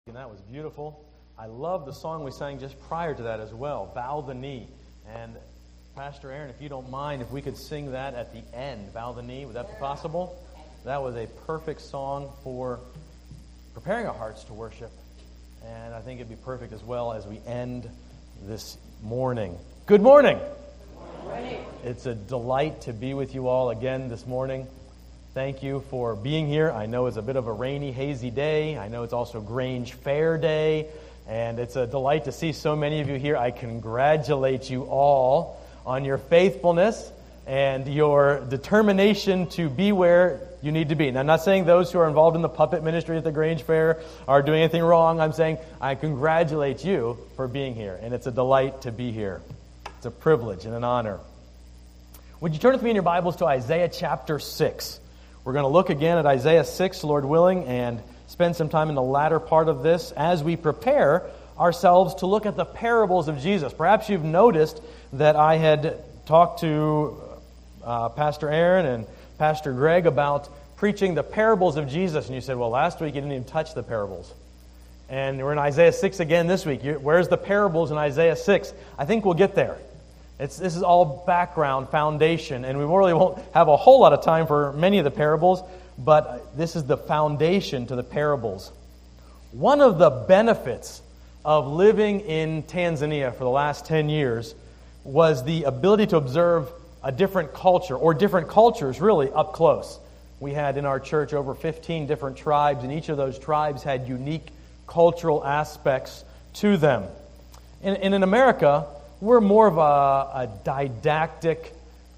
And that was beautiful. I love the song we sang just prior to that as well, Bow the Knee. And Pastor Aaron, if you don't mind, if we could sing that at the end, Bow the Knee, would that be possible? That was a perfect song for preparing our hearts to worship. And I think it'd be perfect as well as we end this morning. Good morning. Good morning. It's a delight to be with you all again this morning. Thank you for being here. I know it's a bit of a rainy, hazy day. I know it's also Grange Fair Day. And it's a delight to see so many of you here. I congratulate you all on your faithfulness and your determination to be where you need to be. And I'm not saying those who are involved in the puppet ministry at the Grange Fair are doing anything wrong. I'm saying I congratulate you for being here. And it's a delight to be here. It's a privilege and an honor. Would you turn with me in your Bibles to Isaiah chapter 6? We're going to look again at Isaiah 6, Lord willing, and spend some time in the latter part of this as we prepare ourselves to look at the parables of Jesus. Perhaps you've noticed that I had talked to Pastor Aaron and Pastor Greg about preaching the parables of Jesus. And you said, well, last week you didn't even touch the parables. And we're in Isaiah 6 again this week. Where's the parables in Isaiah 6? I think we'll get there. This is all background, foundation, and we really won't have a whole lot of time for many of the parables, but this is the foundation to the parables. One of the benefits of living in Tanzania for the last 10 years was the ability to observe a different culture, or different cultures really, up close. We had in our church over 15 different tribes, and each of those tribes had unique cultural aspects to them. And in America, we're more of a didactic,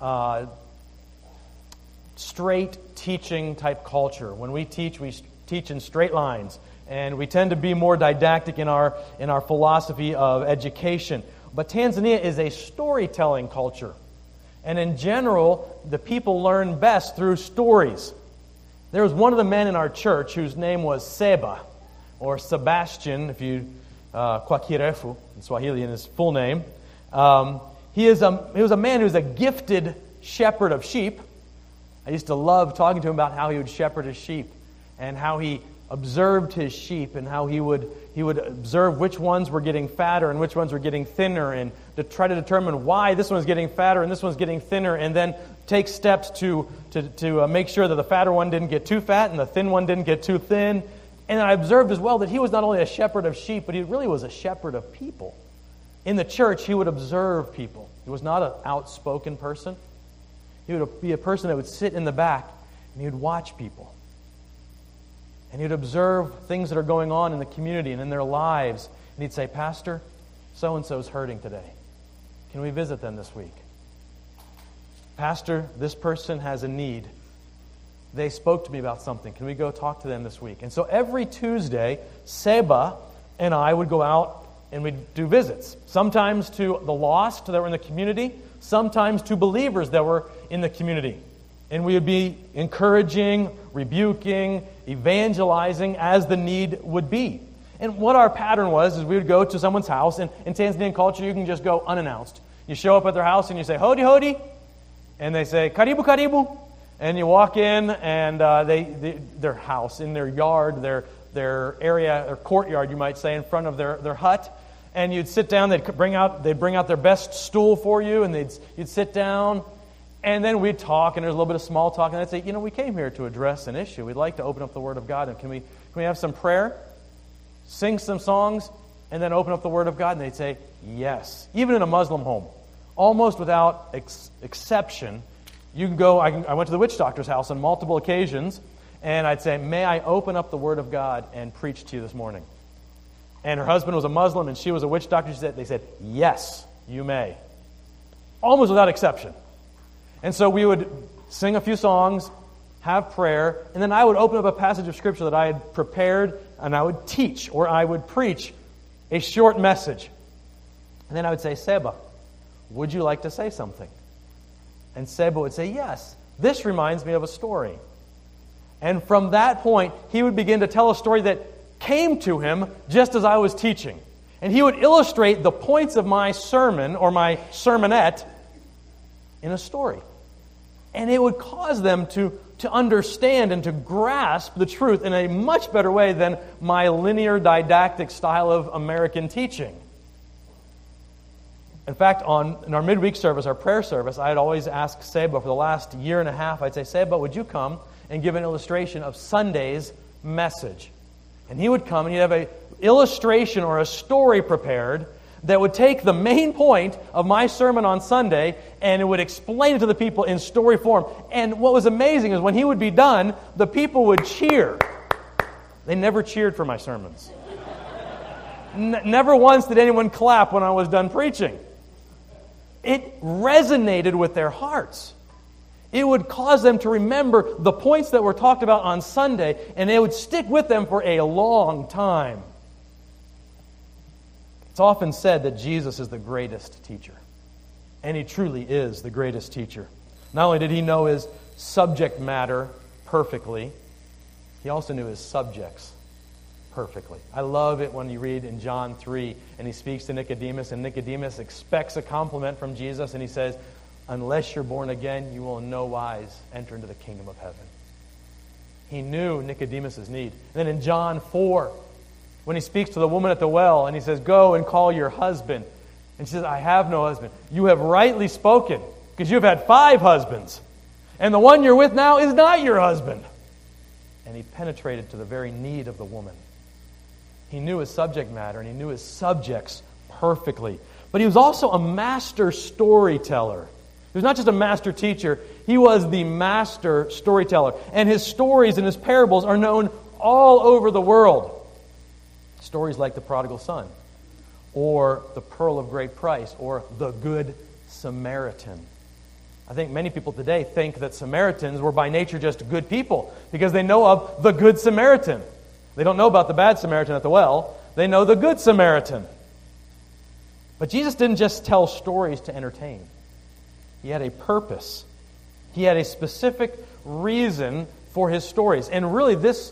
straight teaching type culture. When we teach in straight lines, and we tend to be more didactic in our philosophy of education. But Tanzania is a storytelling culture, and in general, the people learn best through stories. There was one of the men in our church whose name was Seba, or Sebastian, if you Kwakirefu in Swahili, in his full name. He was a man who was a gifted shepherd of sheep. I used to love talking to him about how he would shepherd his sheep and how he observed his sheep and how he would observe which ones were getting fatter and which ones were getting thinner, and to try to determine why this one's getting fatter and this one's getting thinner, and then take steps to make sure that the fatter one didn't get too fat and the thin one didn't get too thin. And I observed as well that he was not only a shepherd of sheep, but he really was a shepherd of people. In the church, he would observe people. He was not an outspoken person. He would be a person that would sit in the back, and he would watch people. And he would observe things that are going on in the community and in their lives. And he'd say, Pastor, so-and-so's hurting today. Can we visit them this week? Pastor, this person has a need. They spoke to me about something. Can we go talk to them this week? And so every Tuesday, Seba and I would go out and we'd do visits, sometimes to the lost that were in the community, sometimes to believers that were in the community. And we would be encouraging, rebuking, evangelizing as the need would be. And what our pattern was is we would go to someone's house, and in Tanzanian culture you can just go unannounced. You show up at their house and you say, Hodi, Hodi, and they say, Karibu, Karibu. And you walk in, and their house, in their yard, their area, their courtyard, you might say, in front of their hut. And you'd sit down, they'd bring out their best stool for you, and you'd sit down, and then we'd talk, and there's a little bit of small talk, and I'd say, we came here to address an issue. We'd like to open up the Word of God, and can we have some prayer, sing some songs, and then open up the Word of God? And they'd say, yes. Even in a Muslim home, almost without exception, you can go. I went to the witch doctor's house on multiple occasions, and I'd say, may I open up the Word of God and preach to you this morning? And her husband was a Muslim, and she was a witch doctor. They said, yes, you may. Almost without exception. And so we would sing a few songs, have prayer, and then I would open up a passage of Scripture that I had prepared, and I would teach, or I would preach a short message. And then I would say, Seba, would you like to say something? And Seba would say, yes, this reminds me of a story. And from that point, he would begin to tell a story that came to him just as I was teaching. And he would illustrate the points of my sermon or my sermonette in a story. And it would cause them to to understand and to grasp the truth in a much better way than my linear didactic style of American teaching. In fact, in our midweek service, our prayer service, I'd always ask Seba for the last year and a half, I'd say, Seba, would you come and give an illustration of Sunday's message? And he would come and he'd have an illustration or a story prepared that would take the main point of my sermon on Sunday and it would explain it to the people in story form. And what was amazing is when he would be done, the people would cheer. They never cheered for my sermons. Never once did anyone clap when I was done preaching. It resonated with their hearts. It would cause them to remember the points that were talked about on Sunday, and it would stick with them for a long time. It's often said that Jesus is the greatest teacher, and He truly is the greatest teacher. Not only did He know His subject matter perfectly, He also knew His subjects perfectly. I love it when you read in John 3 and He speaks to Nicodemus, and Nicodemus expects a compliment from Jesus, and He says, unless you're born again, you will in no wise enter into the kingdom of heaven. He knew Nicodemus' need. And then in John 4, when He speaks to the woman at the well, and He says, go and call your husband. And she says, I have no husband. You have rightly spoken, because you have had 5 husbands, and the one you're with now is not your husband. And He penetrated to the very need of the woman. He knew His subject matter, and He knew His subjects perfectly. But He was also a master storyteller. He was not just a master teacher, He was the master storyteller. And His stories and His parables are known all over the world. Stories like the prodigal son, or the pearl of great price, or the good Samaritan. I think many people today think that Samaritans were by nature just good people because they know of the good Samaritan. They don't know about the bad Samaritan at the well. They know the good Samaritan. But Jesus didn't just tell stories to entertain. He had a purpose. He had a specific reason for His stories. And really, this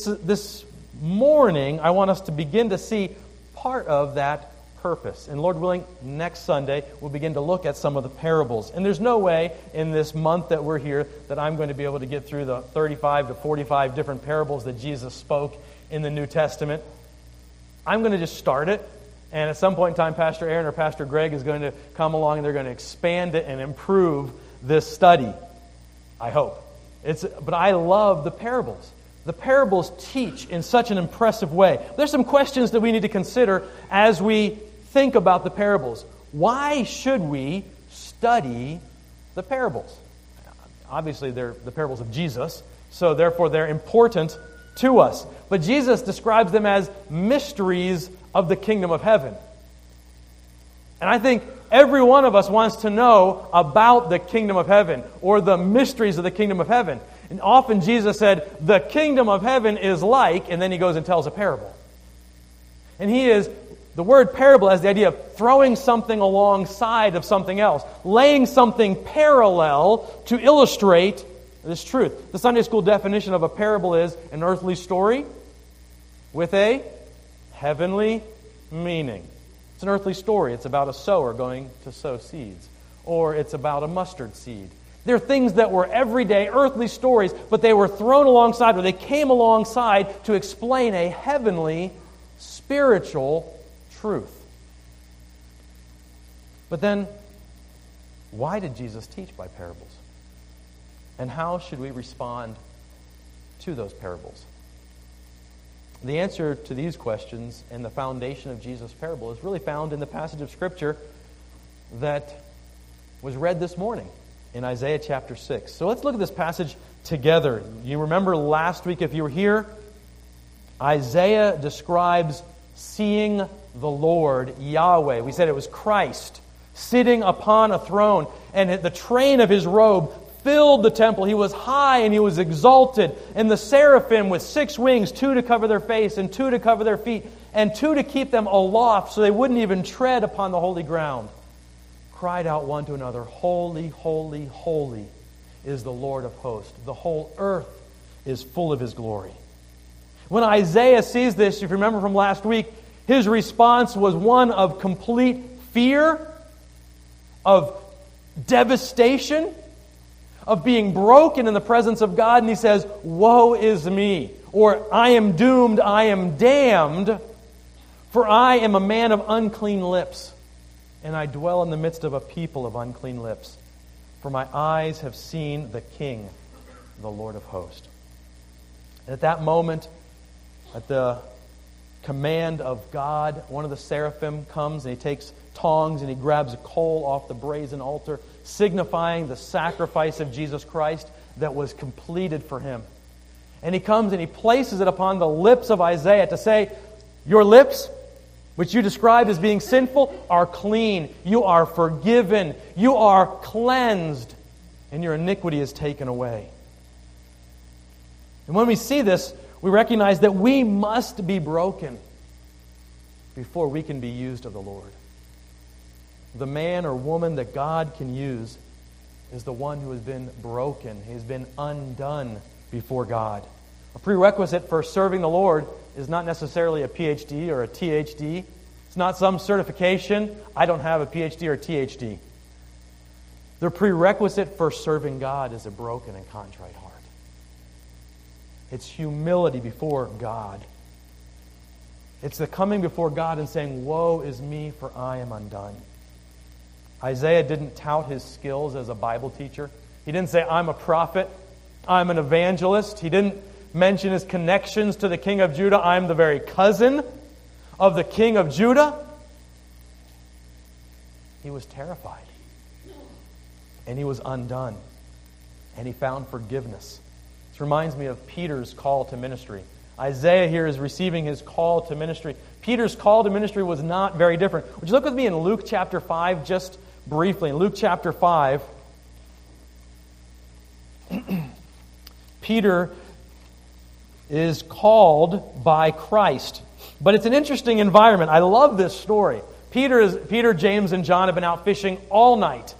morning, I want us to begin to see part of that purpose. And Lord willing, next Sunday, we'll begin to look at some of the parables. And there's no way in this month that we're here that I'm going to be able to get through the 35 to 45 different parables that Jesus spoke in the New Testament. I'm going to just start it. And at some point in time, Pastor Aaron or Pastor Greg is going to come along and they're going to expand it and improve this study. I hope. But I love the parables. The parables teach in such an impressive way. There's some questions that we need to consider as we think about the parables. Why should we study the parables? Obviously, they're the parables of Jesus, so therefore they're important to us. But Jesus describes them as mysteries of the kingdom of heaven. And I think every one of us wants to know about the kingdom of heaven or the mysteries of the kingdom of heaven. And often Jesus said, the kingdom of heaven is like, and then He goes and tells a parable. And the word parable has the idea of throwing something alongside of something else, laying something parallel to illustrate this truth. The Sunday school definition of a parable is an earthly story with a heavenly meaning. It's an earthly story. It's about a sower going to sow seeds. Or it's about a mustard seed. They're things that were everyday earthly stories, but they were thrown alongside, or they came alongside to explain a heavenly, spiritual truth. But then, why did Jesus teach by parables? And how should we respond to those parables? The answer to these questions and the foundation of Jesus' parable is really found in the passage of Scripture that was read this morning in Isaiah chapter 6. So let's look at this passage together. You remember last week, if you were here, Isaiah describes seeing the Lord, Yahweh. We said it was Christ sitting upon a throne, and the train of His robe filled the temple. He was high and He was exalted. And the seraphim with 6 wings, 2 to cover their face and 2 to cover their feet, and 2 to keep them aloft so they wouldn't even tread upon the holy ground, cried out one to another, Holy, holy, holy is the Lord of hosts. The whole earth is full of His glory. When Isaiah sees this, if you remember from last week, his response was one of complete fear, of devastation. of being broken in the presence of God, and he says, "Woe is me," or "I am doomed, I am damned, for I am a man of unclean lips, and I dwell in the midst of a people of unclean lips. For my eyes have seen the King, the Lord of hosts." And at that moment, at the command of God, one of the seraphim comes and he takes tongs and he grabs a coal off the brazen altar, signifying the sacrifice of Jesus Christ that was completed for him. And he comes and he places it upon the lips of Isaiah to say, "Your lips, which you described as being sinful, are clean. You are forgiven. You are cleansed. And your iniquity is taken away." And when we see this, we recognize that we must be broken before we can be used of the Lord. The man or woman that God can use is the one who has been broken. He has been undone before God. A prerequisite for serving the Lord is not necessarily a PhD or a THD. It's not some certification. I don't have a PhD or THD. The prerequisite for serving God is a broken and contrite heart. It's humility before God. It's the coming before God and saying, "Woe is me, for I am undone." Isaiah didn't tout his skills as a Bible teacher. He didn't say, "I'm a prophet, I'm an evangelist." He didn't mention his connections to the king of Judah. "I'm the very cousin of the king of Judah." He was terrified. And he was undone. And he found forgiveness. This reminds me of Peter's call to ministry. Isaiah here is receiving his call to ministry. Peter's call to ministry was not very different. Would you look with me in Luke chapter 5 just briefly? In Luke chapter 5, Peter is called by Christ. But it's an interesting environment. I love this story. Peter, James, and John have been out fishing all night.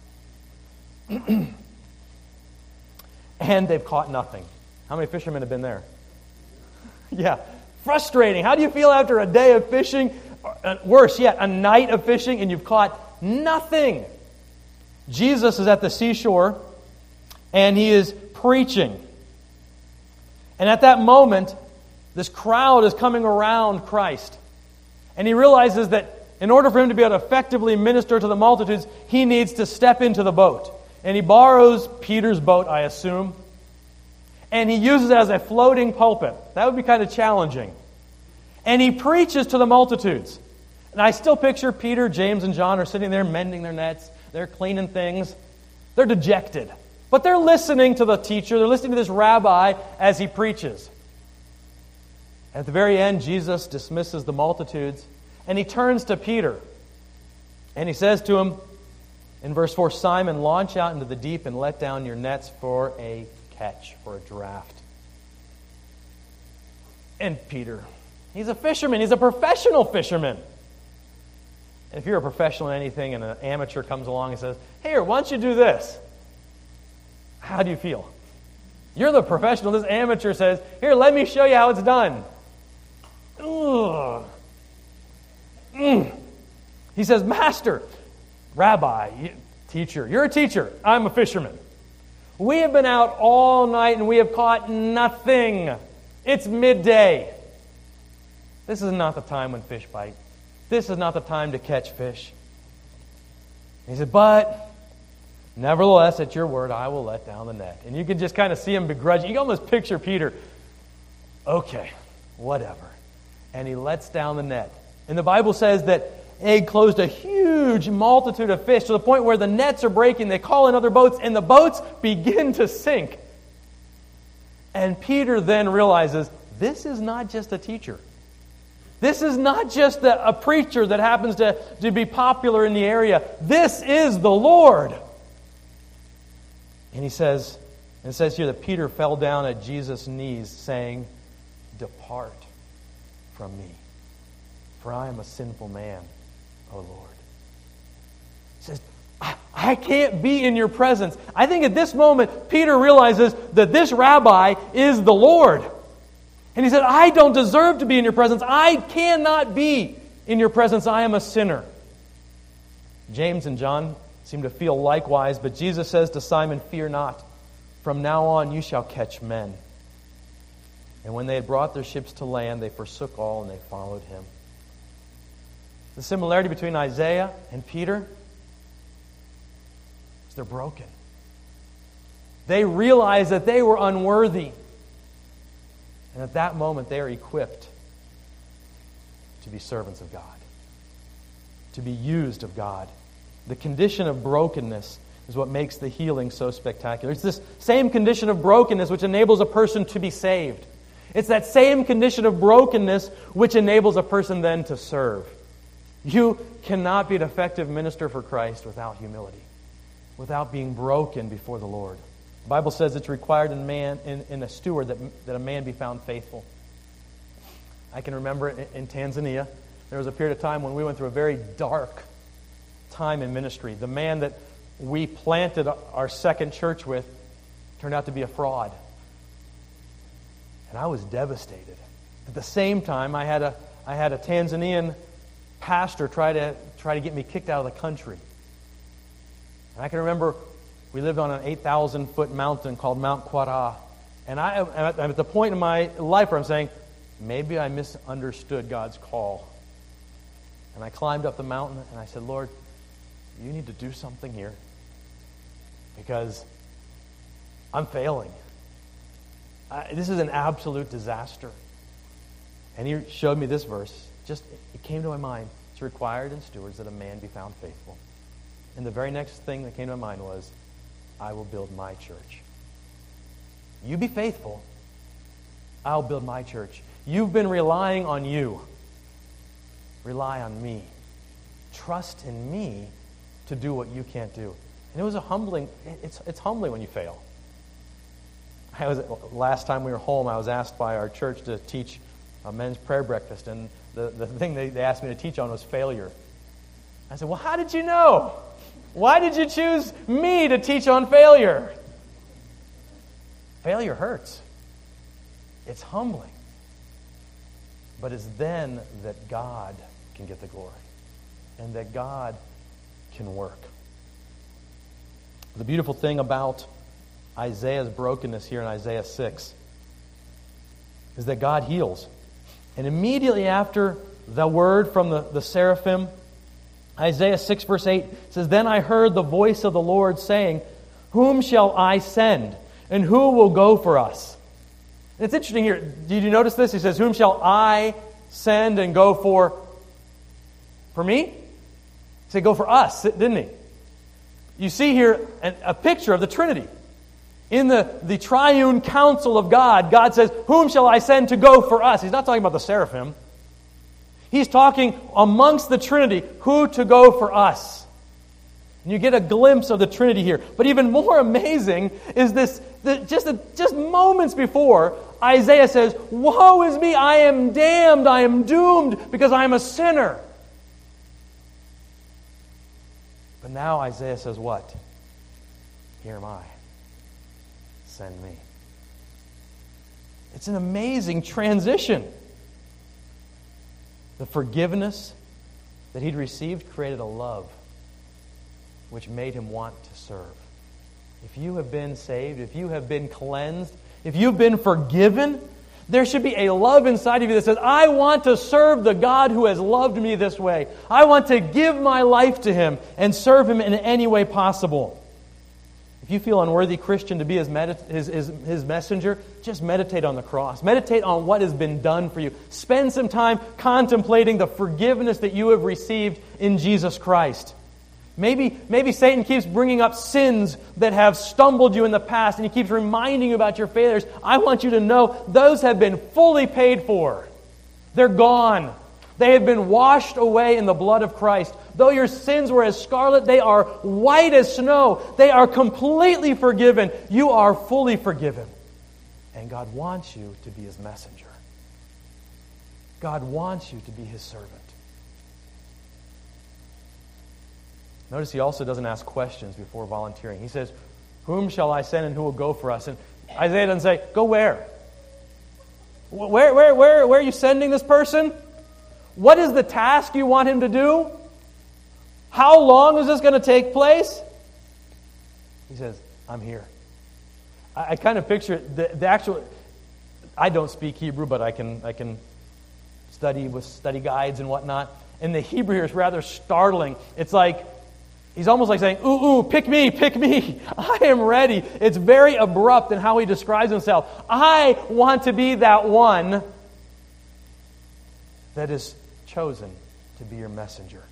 And they've caught nothing. How many fishermen have been there? Yeah. Frustrating. How do you feel after a day of fishing? Worse yet, a night of fishing and you've caught nothing. Jesus is at the seashore and he is preaching. And at that moment, this crowd is coming around Christ. And he realizes that in order for him to be able to effectively minister to the multitudes, he needs to step into the boat. And he borrows Peter's boat, I assume, and he uses it as a floating pulpit. That would be kind of challenging. And he preaches to the multitudes. And I still picture Peter, James, and John are sitting there mending their nets. They're cleaning things. They're dejected. But they're listening to the teacher. They're listening to this rabbi as he preaches. At the very end, Jesus dismisses the multitudes, and he turns to Peter. And he says to him, in verse 4, "Simon, launch out into the deep and let down your nets for a catch," for a draft. And Peter, he's a fisherman. He's a professional fisherman. And if you're a professional in anything and an amateur comes along and says, "Here, why don't you do this?" How do you feel? You're the professional. This amateur says, "Here, let me show you how it's done." Ugh. He says, "Master, Rabbi, teacher, you're a teacher. I'm a fisherman. We have been out all night and we have caught nothing. It's midday. This is not the time when fish bite. This is not the time to catch fish." He said, "But nevertheless, at your word, I will let down the net." And you can just kind of see him begrudging. You can almost picture Peter. Okay, whatever. And he lets down the net. And the Bible says that it closed a huge multitude of fish to the point where the nets are breaking. They call in other boats, and the boats begin to sink. And Peter then realizes, this is not just a teacher. This is not just a preacher that happens to be popular in the area. This is the Lord. And he says, it says here that Peter fell down at Jesus' knees, saying, "Depart from me, for I am a sinful man, O Lord." He says, I can't be in your presence. I think at this moment, Peter realizes that this rabbi is the Lord. And he said, "I don't deserve to be in your presence. I cannot be in your presence. I am a sinner." James and John seem to feel likewise, but Jesus says to Simon, "Fear not. From now on you shall catch men." And when they had brought their ships to land, they forsook all and they followed him. The similarity between Isaiah and Peter is they're broken. They realize that they were unworthy. And at that moment, they are equipped to be servants of God, to be used of God. The condition of brokenness is what makes the healing so spectacular. It's this same condition of brokenness which enables a person to be saved. It's that same condition of brokenness which enables a person then to serve. You cannot be an effective minister for Christ without humility, without being broken before the Lord. The Bible says it's required in a steward that a man be found faithful. I can remember in Tanzania, there was a period of time when we went through a very dark time in ministry. The man that we planted our second church with turned out to be a fraud. And I was devastated. At the same time, I had a Tanzanian pastor try to get me kicked out of the country. And I can remember we lived on an 8,000-foot mountain called Mount Kwara. And I'm at the point in my life where I'm saying, maybe I misunderstood God's call. And I climbed up the mountain and I said, "Lord, you need to do something here because I'm failing. This is an absolute disaster." And he showed me this verse. It came to my mind. It's required in stewards that a man be found faithful. And the very next thing that came to my mind was, I will build my church. You be faithful, I'll build my church. You've been relying on you. Rely on me. Trust in me to do what you can't do. And it was it's humbling when you fail. Last time we were home, I was asked by our church to teach a men's prayer breakfast, and the thing they asked me to teach on was failure. I said, "Well, how did you know? Why did you choose me to teach on failure?" Failure hurts. It's humbling. But it's then that God can get the glory and that God can work. The beautiful thing about Isaiah's brokenness here in Isaiah 6 is that God heals. And immediately after the word from the seraphim, Isaiah 6 verse 8 says, "Then I heard the voice of the Lord saying, 'Whom shall I send? And who will go for us?'" And it's interesting here. Did you notice this? He says, "Whom shall I send and go for me?" He said, "Go for us," didn't he? You see here a picture of the Trinity. In the triune counsel of God, God says, "Whom shall I send to go for us?" He's not talking about the seraphim. He's talking amongst the Trinity, who to go for us. And you get a glimpse of the Trinity here. But even more amazing is this, just moments before, Isaiah says, "Woe is me, I am damned, I am doomed, because I am a sinner." But now Isaiah says what? "Here am I. Send me." It's an amazing transition. The forgiveness that he'd received created a love which made him want to serve. If you have been saved, if you have been cleansed, if you've been forgiven, there should be a love inside of you that says, "I want to serve the God who has loved me this way. I want to give my life to Him and serve Him in any way possible." If you feel unworthy, Christian, to be His messenger, just meditate on the cross. Meditate on what has been done for you. Spend some time contemplating the forgiveness that you have received in Jesus Christ. Maybe Satan keeps bringing up sins that have stumbled you in the past, and he keeps reminding you about your failures. I want you to know those have been fully paid for. They're gone. They have been washed away in the blood of Christ. Though your sins were as scarlet, they are white as snow. They are completely forgiven. You are fully forgiven. And God wants you to be His messenger. God wants you to be His servant. Notice He also doesn't ask questions before volunteering. He says, "Whom shall I send and who will go for us?" And Isaiah doesn't say, "Go where? Where are you sending this person? What is the task you want him to do?" How long is this going to take place? He says, I'm here. I kind of picture it, the actual... I don't speak Hebrew, but I can study with study guides and whatnot. And the Hebrew here is rather startling. It's like, he's almost like saying, ooh, pick me. I am ready. It's very abrupt in how he describes himself. I want to be that one that is chosen to be your messenger.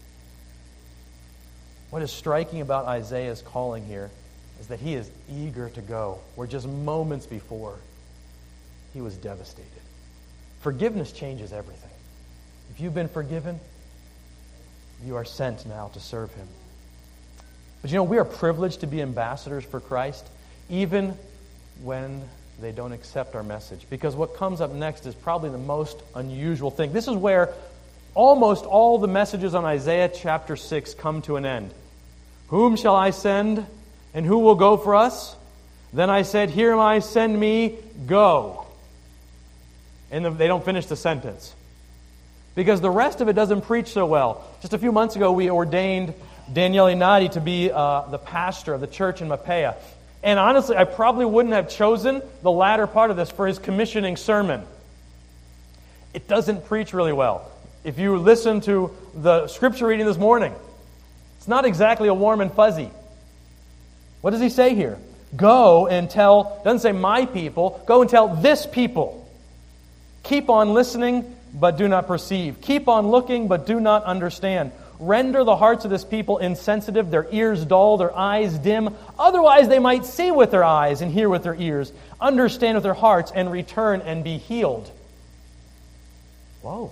What is striking about Isaiah's calling here is that he is eager to go, where just moments before, he was devastated. Forgiveness changes everything. If you've been forgiven, you are sent now to serve Him. But we are privileged to be ambassadors for Christ, even when they don't accept our message. Because what comes up next is probably the most unusual thing. This is where almost all the messages on Isaiah chapter 6 come to an end. Whom shall I send, and who will go for us? Then I said, Here am I, send me, go. And they don't finish the sentence. Because the rest of it doesn't preach so well. Just a few months ago, we ordained Daniele Nadi to be the pastor of the church in Mapea. And honestly, I probably wouldn't have chosen the latter part of this for his commissioning sermon. It doesn't preach really well. If you listen to the scripture reading this morning, it's not exactly a warm and fuzzy. What does he say here? Go and tell, doesn't say my people, go and tell this people. Keep on listening, but do not perceive. Keep on looking, but do not understand. Render the hearts of this people insensitive, their ears dull, their eyes dim. Otherwise they might see with their eyes and hear with their ears, understand with their hearts, and return and be healed. Whoa.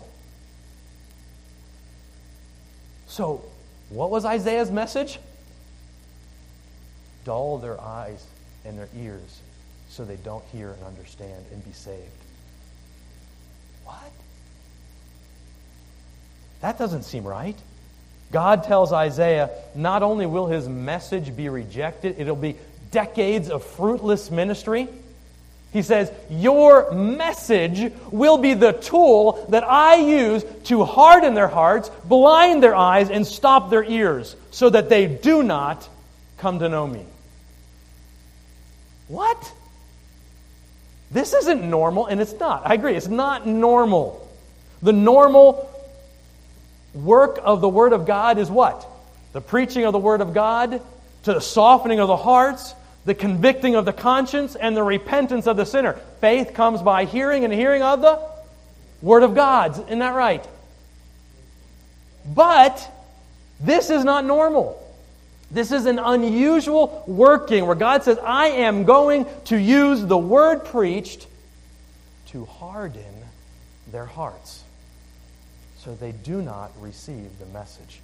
So, what was Isaiah's message? Dull their eyes and their ears so they don't hear and understand and be saved. What? That doesn't seem right. God tells Isaiah, not only will his message be rejected, it'll be decades of fruitless ministry. He says, your message will be the tool that I use to harden their hearts, blind their eyes, and stop their ears, so that they do not come to know me. What? This isn't normal, and it's not. I agree, it's not normal. The normal work of the Word of God is what? The preaching of the Word of God, to the softening of the hearts, the convicting of the conscience, and the repentance of the sinner. Faith comes by hearing, and hearing of the Word of God. Isn't that right? But this is not normal. This is an unusual working where God says, I am going to use the Word preached to harden their hearts so they do not receive the message.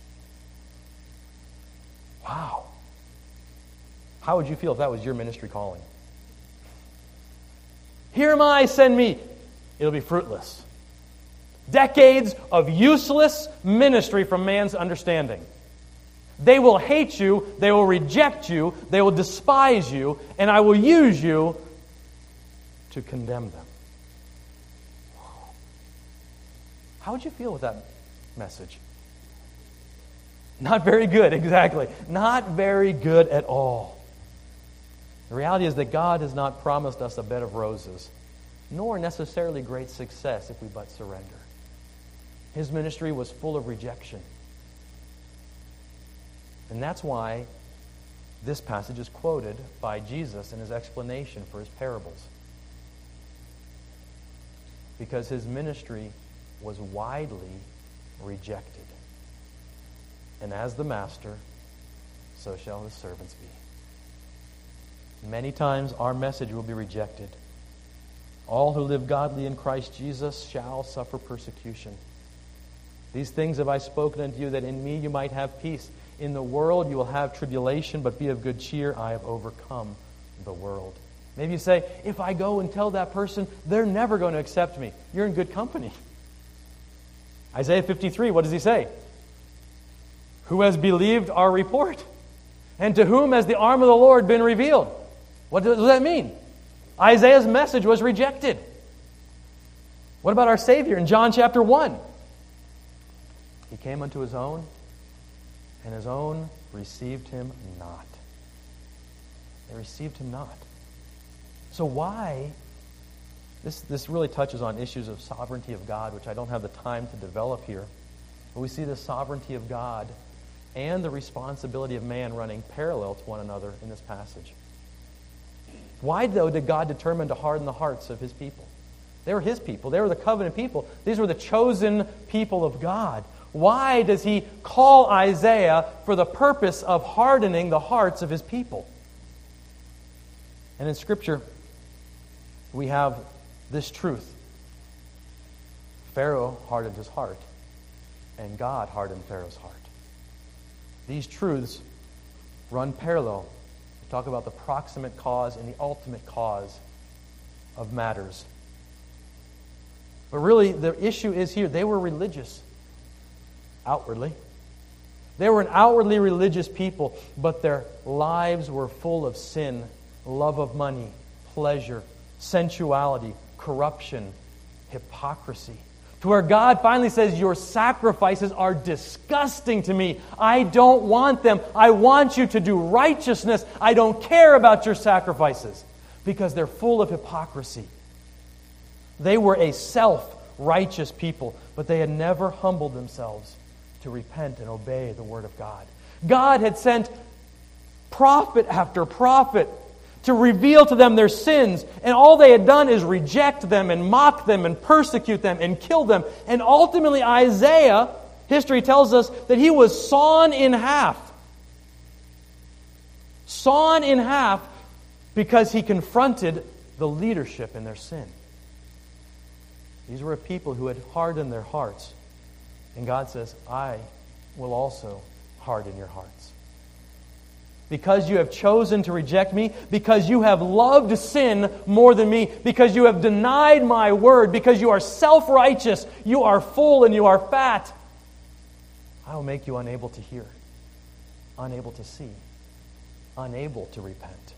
Wow. How would you feel if that was your ministry calling? Here am I, send me. It'll be fruitless. Decades of useless ministry from man's understanding. They will hate you, they will reject you, they will despise you, and I will use you to condemn them. How would you feel with that message? Not very good, exactly. Not very good at all. The reality is that God has not promised us a bed of roses, nor necessarily great success if we but surrender. His ministry was full of rejection. And that's why this passage is quoted by Jesus in his explanation for his parables. Because his ministry was widely rejected. And as the master, so shall his servants be. Many times our message will be rejected. All who live godly in Christ Jesus shall suffer persecution. These things have I spoken unto you, that in me you might have peace. In the world you will have tribulation, but be of good cheer. I have overcome the world. Maybe you say, if I go and tell that person, they're never going to accept me. You're in good company. Isaiah 53, what does he say? Who has believed our report? And to whom has the arm of the Lord been revealed? What does that mean? Isaiah's message was rejected. What about our Savior in John chapter 1? He came unto his own, and his own received him not. They received him not. So why? This really touches on issues of sovereignty of God, which I don't have the time to develop here. But we see the sovereignty of God and the responsibility of man running parallel to one another in this passage. Why, though, did God determine to harden the hearts of his people? They were his people. They were the covenant people. These were the chosen people of God. Why does he call Isaiah for the purpose of hardening the hearts of his people? And in Scripture, we have this truth. Pharaoh hardened his heart, and God hardened Pharaoh's heart. These truths run parallel. We talk about the proximate cause and the ultimate cause of matters. But really, the issue is here. They were religious, outwardly. They were an outwardly religious people, but their lives were full of sin, love of money, pleasure, sensuality, corruption, hypocrisy. To where God finally says, your sacrifices are disgusting to me. I don't want them. I want you to do righteousness. I don't care about your sacrifices. Because they're full of hypocrisy. They were a self-righteous people, but they had never humbled themselves to repent and obey the Word of God. God had sent prophet after prophet to reveal to them their sins, and all they had done is reject them and mock them and persecute them and kill them. And ultimately Isaiah, history tells us that he was sawn in half. Sawn in half because he confronted the leadership in their sin. These were a people who had hardened their hearts. And God says, I will also harden your hearts. Because you have chosen to reject me, because you have loved sin more than me, because you have denied my word, because you are self-righteous, you are full and you are fat, I will make you unable to hear, unable to see, unable to repent.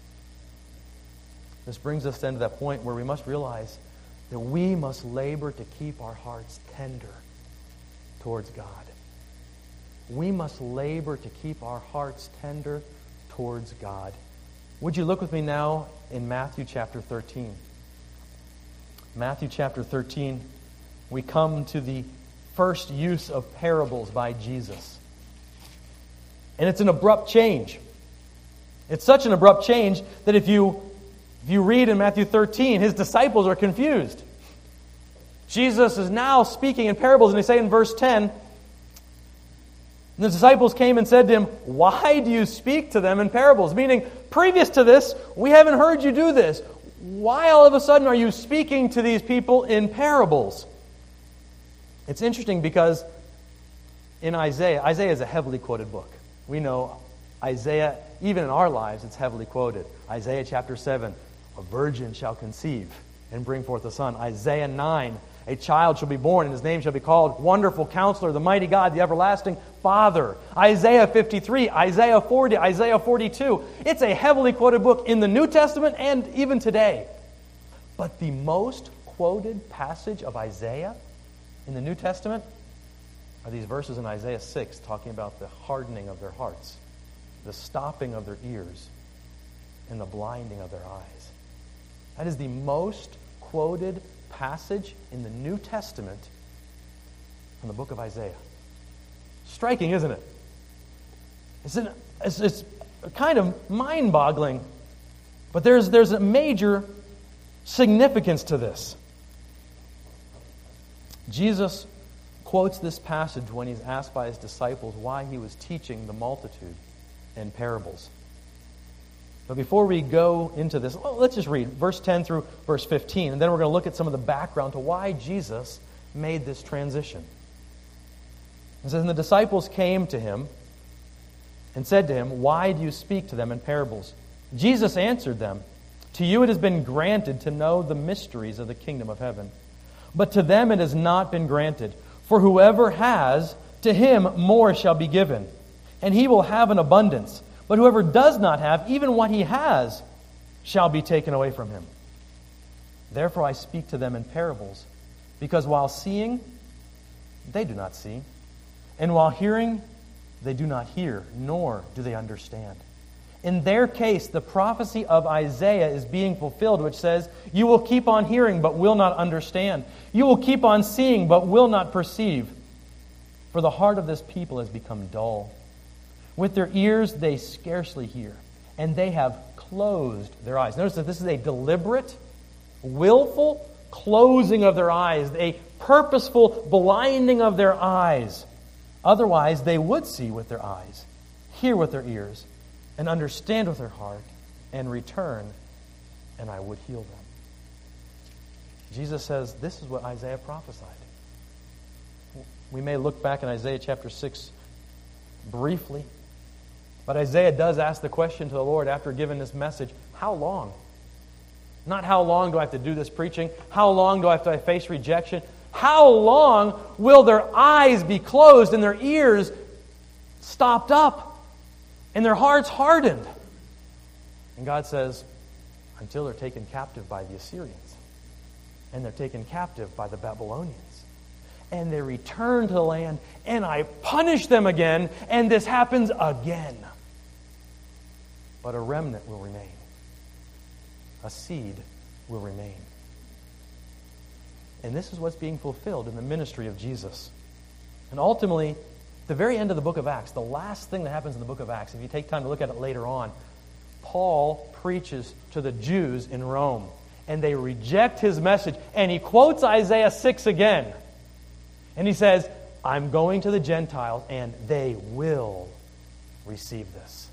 This brings us then to that point where we must realize that we must labor to keep our hearts tender towards God. We must labor to keep our hearts tender towards God. Would you look with me now in Matthew chapter 13? Matthew chapter 13, we come to the first use of parables by Jesus. And it's an abrupt change. It's such an abrupt change that if you read in Matthew 13, his disciples are confused. Jesus is now speaking in parables, and they say in verse 10, the disciples came and said to him, why do you speak to them in parables? Meaning, previous to this, we haven't heard you do this. Why all of a sudden are you speaking to these people in parables? It's interesting because in Isaiah is a heavily quoted book. We know Isaiah, even in our lives, it's heavily quoted. Isaiah chapter 7, a virgin shall conceive and bring forth a son. Isaiah 9, a child shall be born, and his name shall be called Wonderful Counselor, the Mighty God, the Everlasting Father. Isaiah 53, Isaiah 40, Isaiah 42. It's a heavily quoted book in the New Testament and even today. But the most quoted passage of Isaiah in the New Testament are these verses in Isaiah 6 talking about the hardening of their hearts, the stopping of their ears, and the blinding of their eyes. That is the most quoted passage in the New Testament from the book of Isaiah. Striking, isn't it? It's kind of mind-boggling, but there's a major significance to this. Jesus quotes this passage when he's asked by his disciples why he was teaching the multitude in parables. But before we go into this, let's just read verse 10 through verse 15, and then we're going to look at some of the background to why Jesus made this transition. It says, and the disciples came to him and said to him, why do you speak to them in parables? Jesus answered them, to you it has been granted to know the mysteries of the kingdom of heaven. But to them it has not been granted. For whoever has, to him more shall be given, and he will have an abundance. But whoever does not have, even what he has, shall be taken away from him. Therefore I speak to them in parables, because while seeing, they do not see, and while hearing, they do not hear, nor do they understand. In their case, the prophecy of Isaiah is being fulfilled, which says, you will keep on hearing, but will not understand. You will keep on seeing, but will not perceive. For the heart of this people has become dull. With their ears they scarcely hear, and they have closed their eyes. Notice that this is a deliberate, willful closing of their eyes, a purposeful blinding of their eyes. Otherwise, they would see with their eyes, hear with their ears, and understand with their heart, and return, and I would heal them. Jesus says this is what Isaiah prophesied. We may look back in Isaiah chapter 6 briefly, but Isaiah does ask the question to the Lord after giving this message, how long? Not how long do I have to do this preaching? How long do I have to face rejection? How long will their eyes be closed and their ears stopped up and their hearts hardened? And God says, until they're taken captive by the Assyrians, and they're taken captive by the Babylonians, and they return to the land, and I punish them again, and this happens again. But a remnant will remain. A seed will remain. And this is what's being fulfilled in the ministry of Jesus. And ultimately, at the very end of the book of Acts, the last thing that happens in the book of Acts, if you take time to look at it later on, Paul preaches to the Jews in Rome, and they reject his message. And he quotes Isaiah 6 again. And he says, I'm going to the Gentiles, and they will receive this.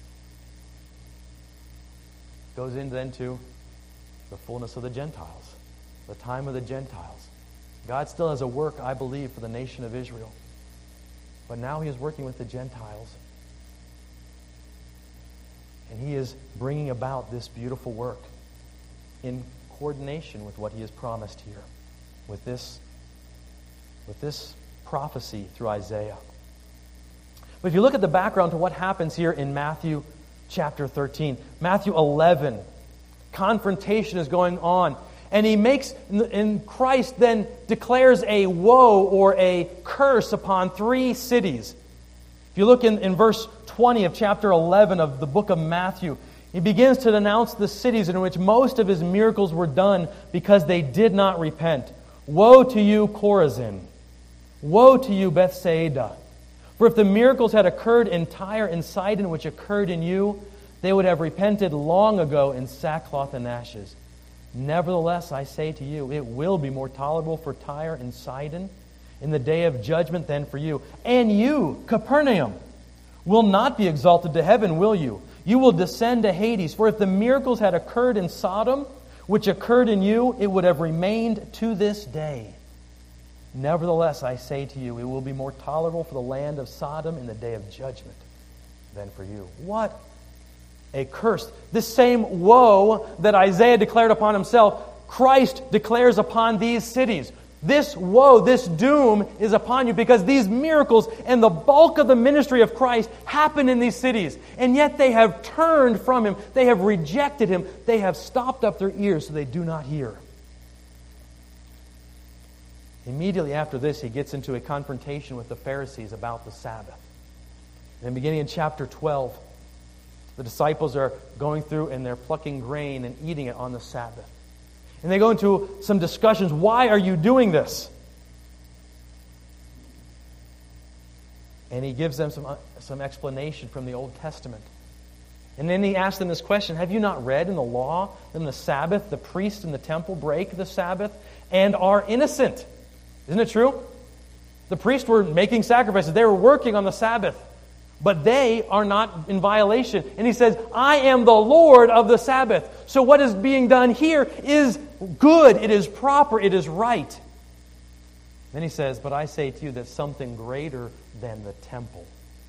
Goes into then to the fullness of the Gentiles, the time of the Gentiles. God still has a work, I believe, for the nation of Israel. But now He is working with the Gentiles. And He is bringing about this beautiful work in coordination with what He has promised here, with this prophecy through Isaiah. But if you look at the background to what happens here in Matthew chapter 13, Matthew 11, confrontation is going on. And and Christ then declares a woe or a curse upon 3 cities. If you look in verse 20 of chapter 11 of the book of Matthew, He begins to denounce the cities in which most of His miracles were done because they did not repent. Woe to you, Chorazin! Woe to you, Bethsaida! For if the miracles had occurred in Tyre and Sidon, which occurred in you, they would have repented long ago in sackcloth and ashes. Nevertheless, I say to you, it will be more tolerable for Tyre and Sidon in the day of judgment than for you. And you, Capernaum, will not be exalted to heaven, will you? You will descend to Hades. For if the miracles had occurred in Sodom, which occurred in you, it would have remained to this day. Nevertheless, I say to you, it will be more tolerable for the land of Sodom in the day of judgment than for you. What a curse. This same woe that Isaiah declared upon himself, Christ declares upon these cities. This woe, this doom is upon you because these miracles and the bulk of the ministry of Christ happen in these cities. And yet they have turned from Him. They have rejected Him. They have stopped up their ears so they do not hear. Immediately after this, He gets into a confrontation with the Pharisees about the Sabbath. And beginning in chapter 12, the disciples are going through and they're plucking grain and eating it on the Sabbath. And they go into some discussions. Why are you doing this? And He gives them some explanation from the Old Testament. And then He asks them this question, have you not read in the law that in the Sabbath the priests in the temple break the Sabbath and are innocent? Isn't it true? The priests were making sacrifices. They were working on the Sabbath. But they are not in violation. And He says, I am the Lord of the Sabbath. So what is being done here is good. It is proper. It is right. Then He says, but I say to you that something greater than the temple,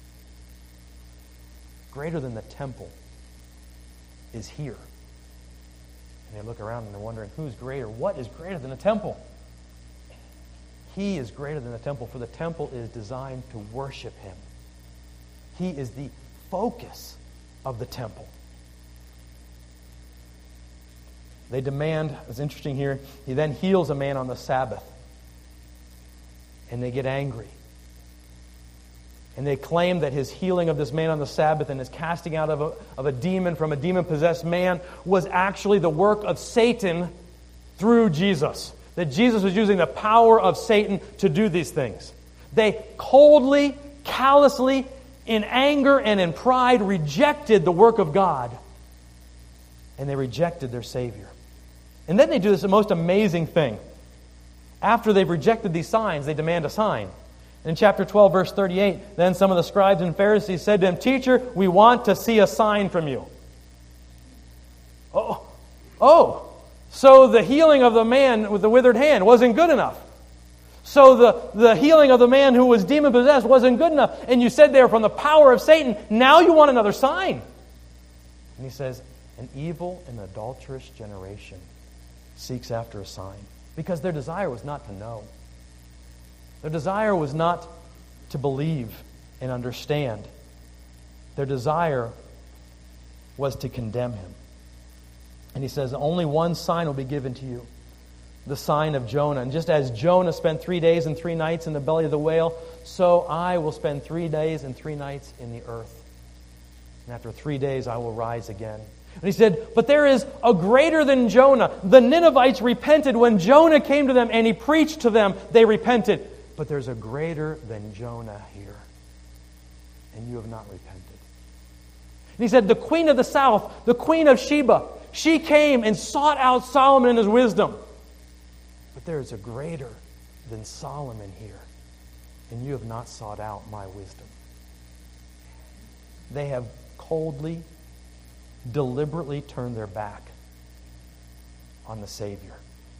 greater than the temple, is here. And they look around and they're wondering, who's greater? What is greater than the temple? He is greater than the temple, for the temple is designed to worship Him. He is the focus of the temple. They demand, it's interesting here, He then heals a man on the Sabbath. And they get angry. And they claim that his healing of this man on the Sabbath and his casting out of a demon from a demon-possessed man was actually the work of Satan through Jesus. That Jesus was using the power of Satan to do these things. They coldly, callously, in anger and in pride, rejected the work of God. And they rejected their Savior. And then they do this most amazing thing. After they've rejected these signs, they demand a sign. In chapter 12, verse 38, then some of the scribes and Pharisees said to him, "Teacher, we want to see a sign from you." So the healing of the man with the withered hand wasn't good enough. So the healing of the man who was demon-possessed wasn't good enough. And you said there from the power of Satan, now you want another sign. And he says, an evil and adulterous generation seeks after a sign. Because their desire was not to know. Their desire was not to believe and understand. Their desire was to condemn him. And he says, only one sign will be given to you, the sign of Jonah. And just as Jonah spent 3 days and 3 nights in the belly of the whale, so I will spend 3 days and 3 nights in the earth. And after 3 days I will rise again. And he said, but there is a greater than Jonah. The Ninevites repented when Jonah came to them and he preached to them. They repented. But there's a greater than Jonah here. And you have not repented. And he said, the queen of the south, the queen of Sheba, she came and sought out Solomon and his wisdom. But there is a greater than Solomon here. And you have not sought out my wisdom. They have coldly, deliberately turned their back on the Savior.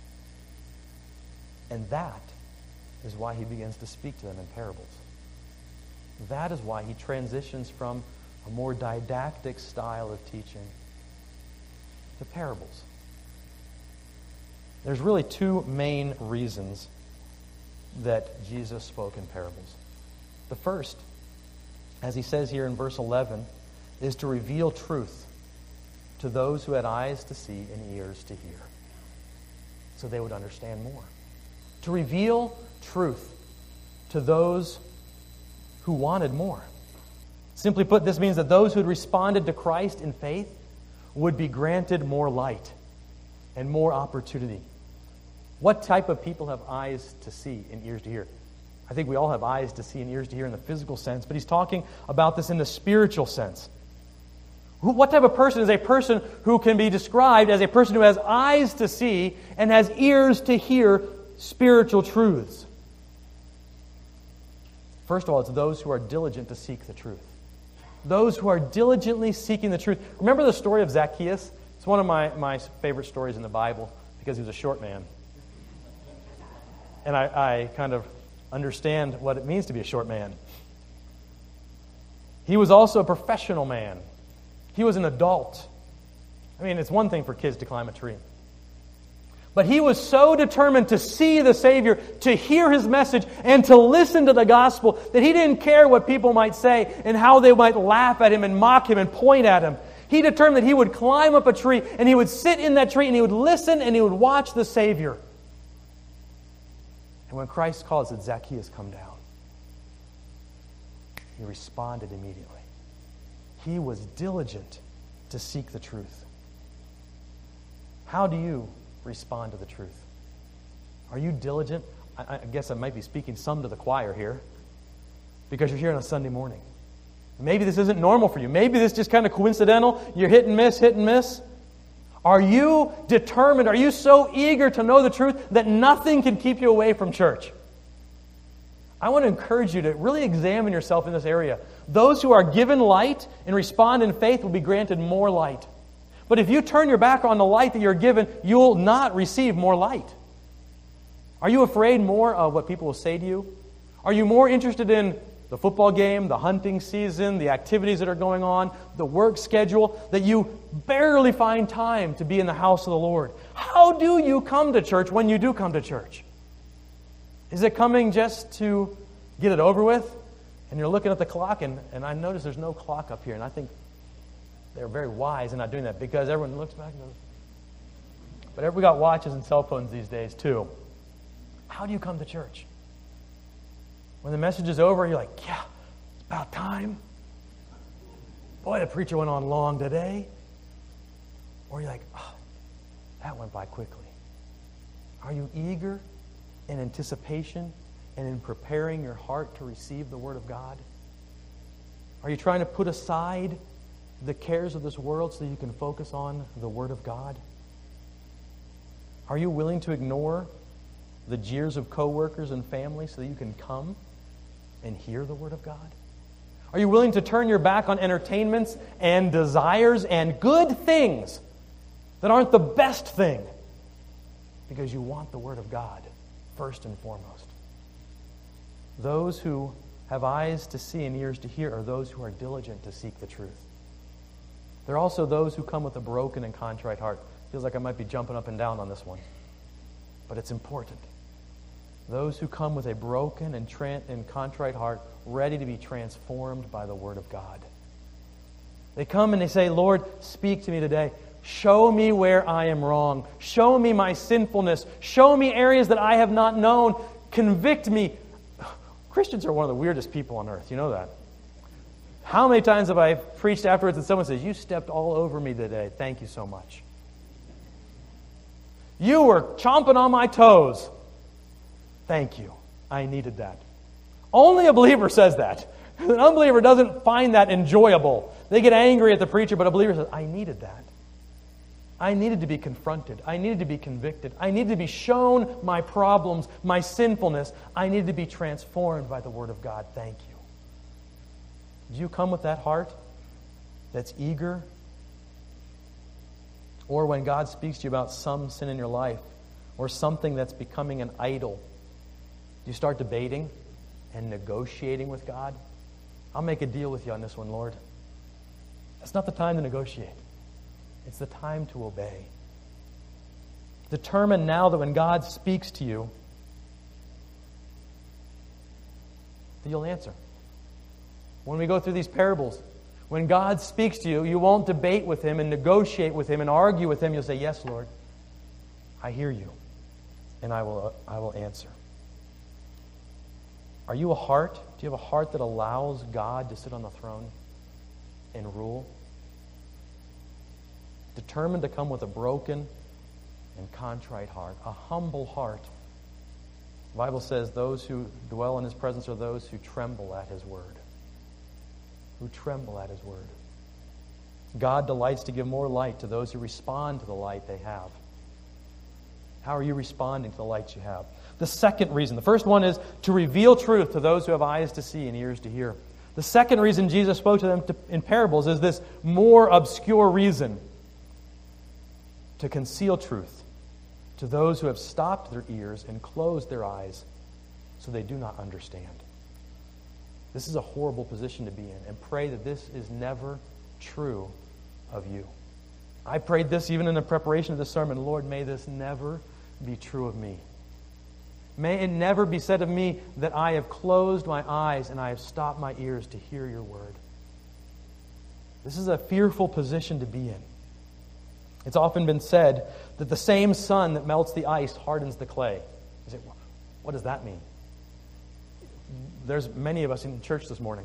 And that is why he begins to speak to them in parables. That is why he transitions from a more didactic style of teaching to parables. There's really 2 main reasons that Jesus spoke in parables. The first, as he says here in verse 11, is to reveal truth to those who had eyes to see and ears to hear, so they would understand more. To reveal truth to those who wanted more. Simply put, this means that those who had responded to Christ in faith would be granted more light and more opportunity. What type of people have eyes to see and ears to hear? I think we all have eyes to see and ears to hear in the physical sense, but he's talking about this in the spiritual sense. What type of person is a person who can be described as a person who has eyes to see and has ears to hear spiritual truths? First of all, it's those who are diligent to seek the truth. Those who are diligently seeking the truth. Remember the story of Zacchaeus? It's one of my favorite stories in the Bible because he was a short man. And I kind of understand what it means to be a short man. He was also a professional man. He was an adult. I mean, it's one thing for kids to climb a tree. But he was so determined to see the Savior, to hear His message, and to listen to the gospel that he didn't care what people might say and how they might laugh at him and mock him and point at him. He determined that he would climb up a tree and he would sit in that tree and he would listen and he would watch the Savior. And when Christ called, said, Zacchaeus, come down. He responded immediately. He was diligent to seek the truth. How do you respond to the truth? Are you diligent? I guess I might be speaking some to the choir here because you're here on a Sunday morning. Maybe this isn't normal for you. Maybe this is just kind of coincidental. You're hit and miss, hit and miss. Are you determined? Are you so eager to know the truth that nothing can keep you away from church? I want to encourage you to really examine yourself in this area. Those who are given light and respond in faith will be granted more light. But if you turn your back on the light that you're given, you will not receive more light. Are you afraid more of what people will say to you? Are you more interested in the football game, the hunting season, the activities that are going on, the work schedule, that you barely find time to be in the house of the Lord? How do you come to church when you do come to church? Is it coming just to get it over with? And you're looking at the clock, and I notice there's no clock up here, and I think they're very wise in not doing that because everyone looks back and goes, but we got watches and cell phones these days too. How do you come to church? When the message is over, you're like, yeah, it's about time. Boy, the preacher went on long today. Or you're like, oh, that went by quickly. Are you eager in anticipation and in preparing your heart to receive the Word of God? Are you trying to put aside the cares of this world so that you can focus on the Word of God? Are you willing to ignore the jeers of coworkers and family so that you can come and hear the Word of God? Are you willing to turn your back on entertainments and desires and good things that aren't the best thing because you want the Word of God first and foremost? Those who have eyes to see and ears to hear are those who are diligent to seek the truth. There are also those who come with a broken and contrite heart. Feels like I might be jumping up and down on this one, but it's important. Those who come with a broken and contrite heart, ready to be transformed by the Word of God. They come and they say, Lord, speak to me today. Show me where I am wrong. Show me my sinfulness. Show me areas that I have not known. Convict me. Christians are one of the weirdest people on earth. You know that. How many times have I preached afterwards and someone says, you stepped all over me today. Thank you so much. You were chomping on my toes. Thank you. I needed that. Only a believer says that. An unbeliever doesn't find that enjoyable. They get angry at the preacher, but a believer says, I needed that. I needed to be confronted. I needed to be convicted. I needed to be shown my problems, my sinfulness. I needed to be transformed by the Word of God. Thank you. Do you come with that heart that's eager? Or when God speaks to you about some sin in your life or something that's becoming an idol, do you start debating and negotiating with God? I'll make a deal with you on this one, Lord. That's not the time to negotiate. It's the time to obey. Determine now that when God speaks to you, that you'll answer. When we go through these parables, when God speaks to you, you won't debate with Him and negotiate with Him and argue with Him. You'll say, yes, Lord, I hear you, and I will answer. Are you a heart? Do you have a heart that allows God to sit on the throne and rule? Determined to come with a broken and contrite heart, a humble heart. The Bible says those who dwell in His presence are those who tremble at His word. Who tremble at His word. God delights to give more light to those who respond to the light they have. How are you responding to the light you have? The second reason, the first one is to reveal truth to those who have eyes to see and ears to hear. The second reason Jesus spoke to them in parables is this more obscure reason: to conceal truth to those who have stopped their ears and closed their eyes so they do not understand. This is a horrible position to be in, and pray that this is never true of you. I prayed this even in the preparation of this sermon. Lord, may this never be true of me. May it never be said of me that I have closed my eyes and I have stopped my ears to hear your word. This is a fearful position to be in. It's often been said that the same sun that melts the ice hardens the clay. You say, what does that mean? There's many of us in church this morning,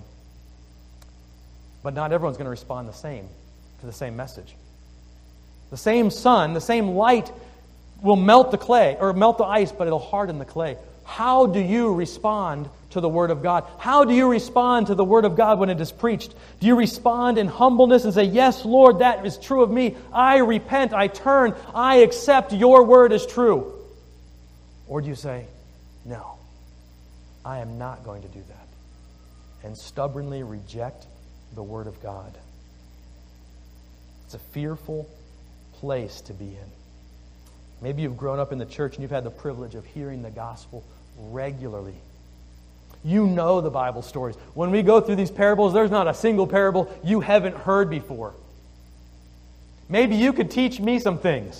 but not everyone's going to respond the same to the same message. The same sun, the same light will melt the clay, or melt the ice, but it'll harden the clay. How do you respond to the Word of God? How do you respond to the Word of God when it is preached? Do you respond in humbleness and say, yes, Lord, that is true of me. I repent, I turn, I accept your Word as true? Or do you say, no, I am not going to do that, and stubbornly reject the Word of God? It's a fearful place to be in. Maybe you've grown up in the church and you've had the privilege of hearing the gospel regularly. You know the Bible stories. When we go through these parables, there's not a single parable you haven't heard before. Maybe you could teach me some things.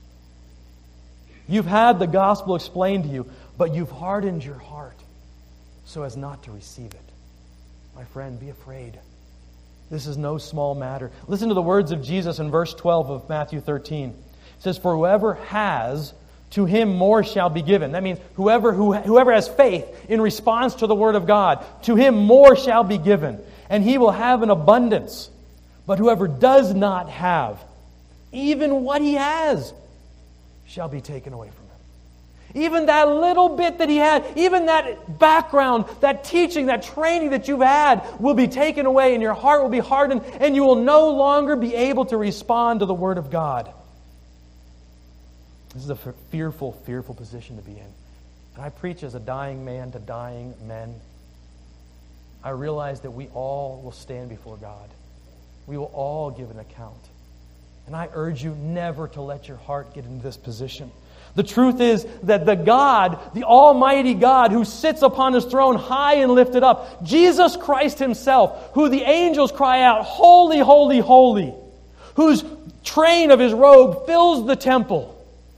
You've had the gospel explained to you, but you've hardened your heart so as not to receive it. My friend, be afraid. This is no small matter. Listen to the words of Jesus in verse 12 of Matthew 13. It says, for whoever has, To him more shall be given. That means whoever has faith in response to the Word of God, to him more shall be given, and he will have an abundance. But whoever does not have, even what he has, shall be taken away from him. Even that little bit that he had, even that background, that teaching, that training that you've had will be taken away, and your heart will be hardened, and you will no longer be able to respond to the Word of God. This is a fearful, fearful position to be in. And I preach as a dying man to dying men. I realize that we all will stand before God. We will all give an account. And I urge you never to let your heart get into this position. The truth is that the God, the Almighty God who sits upon His throne high and lifted up, Jesus Christ Himself, who the angels cry out, "Holy, holy, holy," whose train of His robe fills the temple,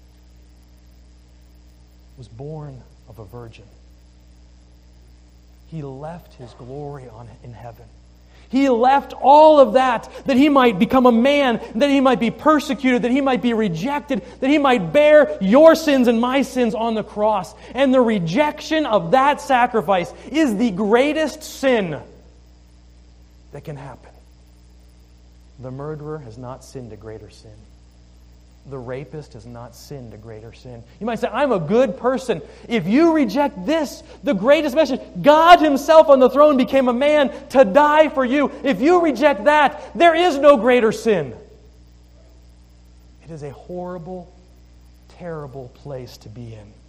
was born of a virgin. He left His glory in heaven. He left all of that He might become a man, that He might be persecuted, that He might be rejected, that He might bear your sins and my sins on the cross. And the rejection of that sacrifice is the greatest sin that can happen. The murderer has not sinned a greater sin. The rapist has not sinned a greater sin. You might say, "I'm a good person." If you reject this, the greatest message, God Himself on the throne became a man to die for you. If you reject that, there is no greater sin. It is a horrible, terrible place to be in.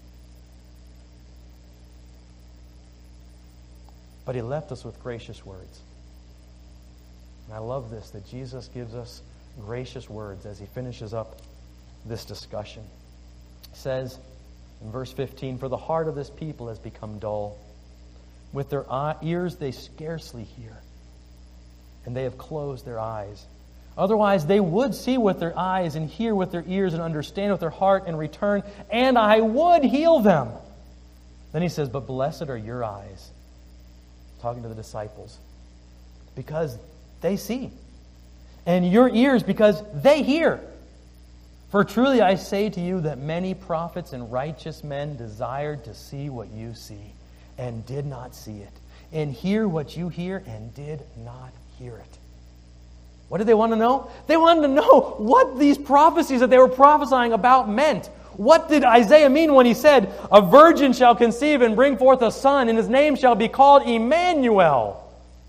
But He left us with gracious words. And I love this, that Jesus gives us gracious words as He finishes up this discussion. He says in verse 15, "For the heart of this people has become dull. With their ears they scarcely hear, and they have closed their eyes. Otherwise they would see with their eyes and hear with their ears and understand with their heart and return, and I would heal them." Then He says, "But blessed are your eyes," talking to the disciples, "because they see, and your ears because they hear. For truly I say to you that many prophets and righteous men desired to see what you see, and did not see it, and hear what you hear, and did not hear it." What did they want to know? They wanted to know what these prophecies that they were prophesying about meant. What did Isaiah mean when he said, "A virgin shall conceive and bring forth a son, and his name shall be called Emmanuel,"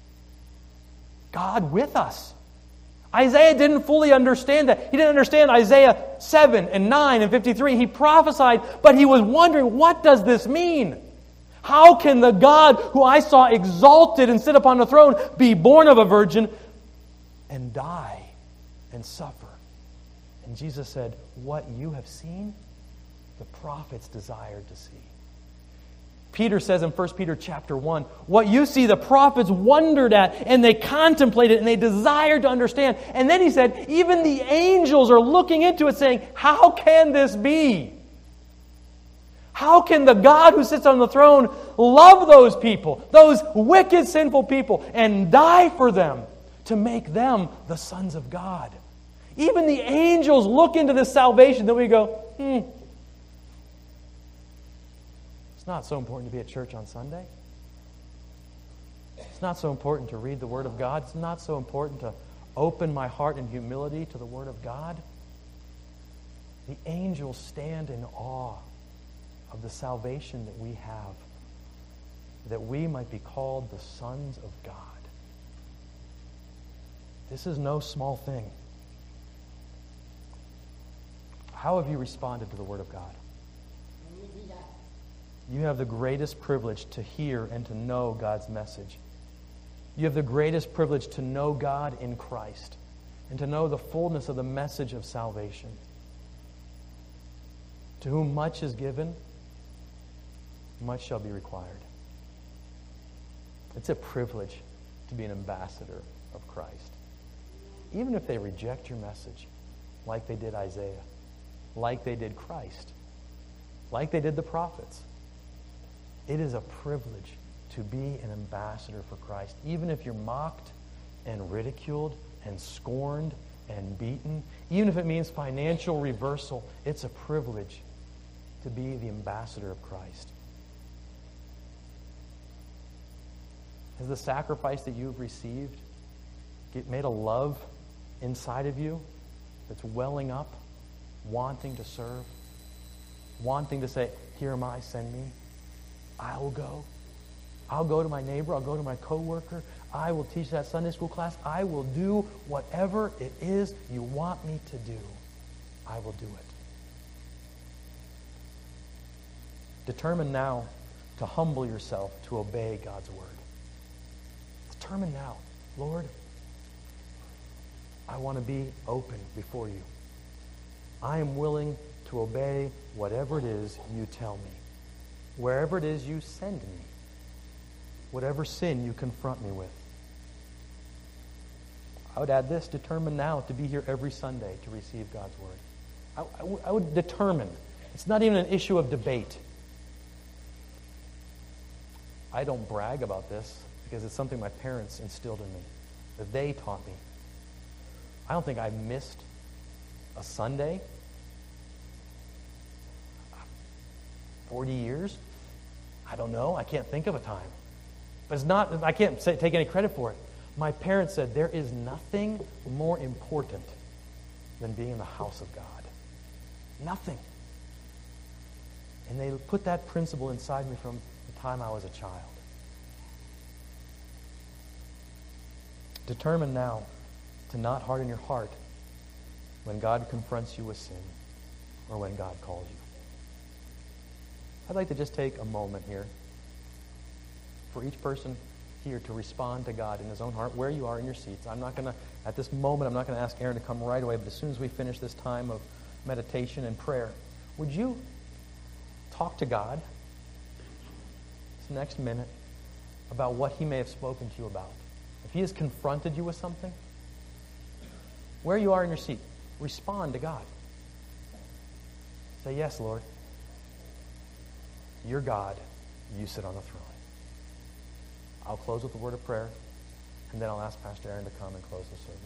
God with us. Isaiah didn't fully understand that. He didn't understand Isaiah 7 and 9 and 53. He prophesied, but he was wondering, what does this mean? How can the God who I saw exalted and sit upon the throne be born of a virgin and die and suffer? And Jesus said, "What you have seen, the prophets desired to see." Peter says in 1 Peter chapter 1, "What you see the prophets wondered at, and they contemplated, and they desired to understand." And then he said, even the angels are looking into it saying, "How can this be? How can the God who sits on the throne love those people, those wicked, sinful people, and die for them to make them the sons of God?" Even the angels look into this salvation that we go, It's not so important to be at church on Sunday. It's not so important to read the Word of God. It's not so important to open my heart in humility to the Word of God. The angels stand in awe of the salvation that we have, that we might be called the sons of God. This is no small thing. How have you responded to the Word of God? You have the greatest privilege to hear and to know God's message. You have the greatest privilege to know God in Christ and to know the fullness of the message of salvation. To whom much is given, much shall be required. It's a privilege to be an ambassador of Christ. Even if they reject your message, like they did Isaiah, like they did Christ, like they did the prophets. It is a privilege to be an ambassador for Christ. Even if you're mocked and ridiculed and scorned and beaten, even if it means financial reversal, it's a privilege to be the ambassador of Christ? Has the sacrifice that you've received made a love inside of you that's welling up, wanting to serve, wanting to say, here am I, send me. I will go. I'll go to my neighbor. I'll go to my coworker. I will teach that Sunday school class. I will do whatever it is you want me to do. I will do it. Determine now to humble yourself to obey God's word. Determine now, Lord, I want to be open before you. I am willing to obey whatever it is you tell me. Wherever it is you send me. Whatever sin you confront me with. I would add this, determine now to be here every Sunday to receive God's word. I would determine. It's not even an issue of debate. I don't brag about this because it's something my parents instilled in me, that they taught me. I don't think I missed a Sunday 40 years. I don't know. I can't think of a time. But it's not, I can't take any credit for it. My parents said there is nothing more important than being in the house of God. Nothing. And they put that principle inside me from the time I was a child. Determine now to not harden your heart when God confronts you with sin or when God calls you. I'd like to just take a moment here for each person here to respond to God in his own heart where you are in your seats. At this moment, I'm not going to ask Aaron to come right away, but as soon as we finish this time of meditation and prayer, would you talk to God this next minute about what he may have spoken to you about? If he has confronted you with something, where you are in your seat, respond to God. Say, yes, Lord, you're God, you sit on the throne. I'll close with a word of prayer, and then I'll ask Pastor Aaron to come and close the service.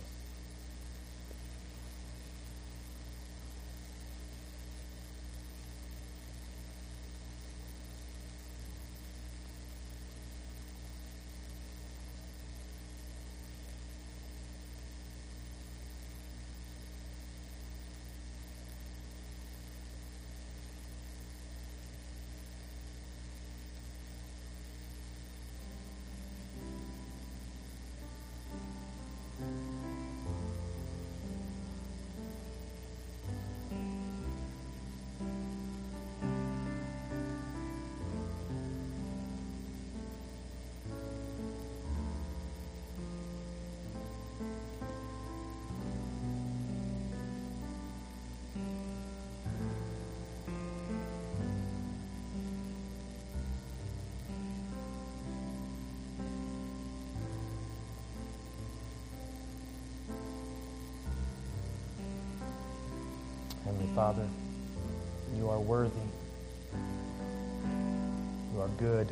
Heavenly Father, you are worthy. You are good.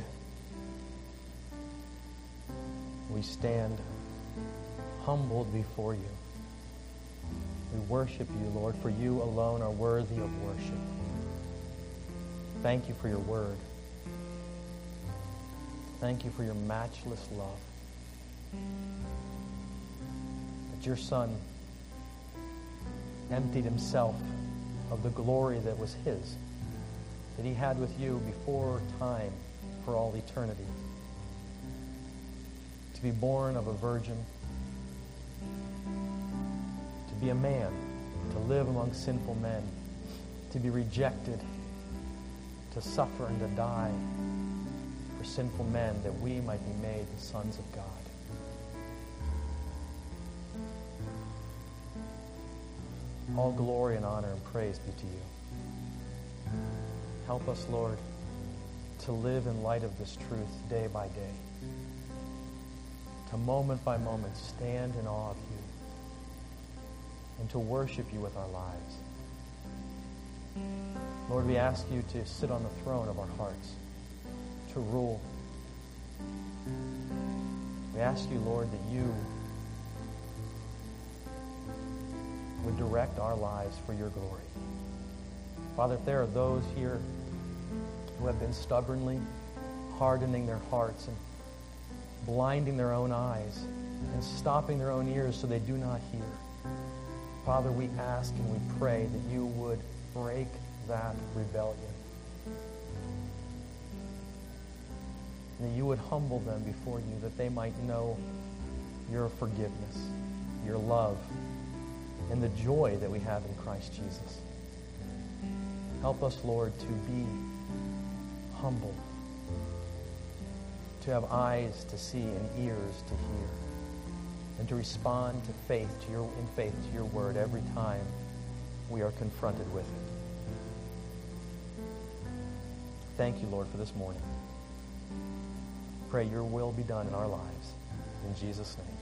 We stand humbled before you. We worship you, Lord, for you alone are worthy of worship. Thank you for your word. Thank you for your matchless love. That your Son emptied himself of the glory that was his, that he had with you before time, for all eternity. To be born of a virgin, to be a man, to live among sinful men, to be rejected, to suffer and to die for sinful men, that we might be made the sons of God. All glory and honor and praise be to you. Help us, Lord, to live in light of this truth day by day. To moment by moment stand in awe of you. And to worship you with our lives. Lord, we ask you to sit on the throne of our hearts, to rule. We ask you, Lord, that you would direct our lives for your glory. Father, if there are those here who have been stubbornly hardening their hearts and blinding their own eyes and stopping their own ears so they do not hear, Father, we ask and we pray that you would break that rebellion. And that you would humble them before you, that they might know your forgiveness, your love, and the joy that we have in Christ Jesus. Help us, Lord, to be humble, to have eyes to see and ears to hear, and to respond in faith to your word every time we are confronted with it. Thank you, Lord, for this morning. Pray your will be done in our lives. In Jesus' name.